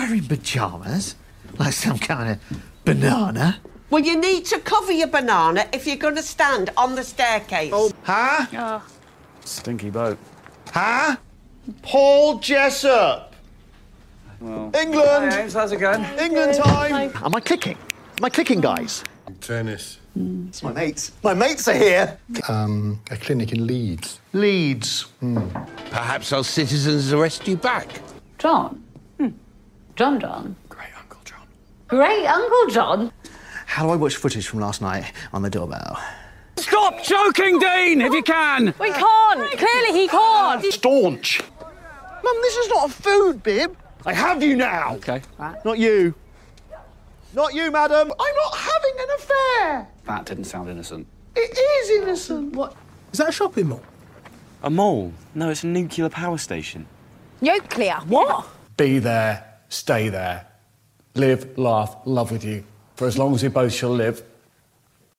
wearing pyjamas? Like some kind of banana? Well, you need to cover your banana if you're going to stand on the staircase. Oh, huh? Stinky boat. Huh? Paul Jessup! Well... England! Hi, James, how's it going? England time! Am I clicking? Am I clicking, guys? Tennis. It's my mates. My mates are here. A clinic in Leeds. Leeds. Perhaps our citizens arrest you back. John? John? Great Uncle John. Great Uncle John? How do I watch footage from last night on the doorbell? Stop joking, Dean, if you can! We can't! Clearly he can't! Staunch. Mum, this is not a food bib. I have you now. OK. Not you. Not you, madam. I'm not having an affair. That didn't sound innocent. It is innocent. What? Is that a shopping mall? A mall? No, it's a nuclear power station. Nuclear? What? Be there, stay there. Live, laugh, love with you. For as long as we both shall live,